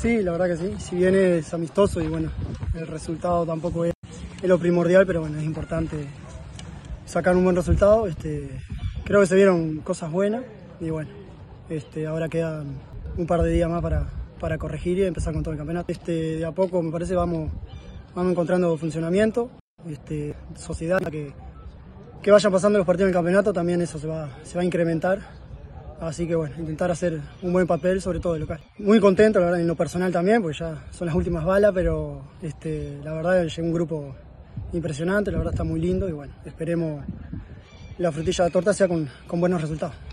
Sí, la verdad que sí. Si bien es amistoso y bueno, el resultado tampoco es lo primordial, pero bueno, es importante sacar un buen resultado. Creo que se vieron cosas buenas y bueno, ahora quedan un par de días más para corregir y empezar con todo el campeonato. De a poco me parece vamos encontrando funcionamiento, sociedad que vayan pasando los partidos del campeonato, también eso se va a incrementar. Así que bueno, intentar hacer un buen papel, sobre todo de local. Muy contento, la verdad, en lo personal también, porque ya son las últimas balas, pero la verdad llegó un grupo impresionante, la verdad está muy lindo y bueno, esperemos la frutilla de la torta sea con buenos resultados.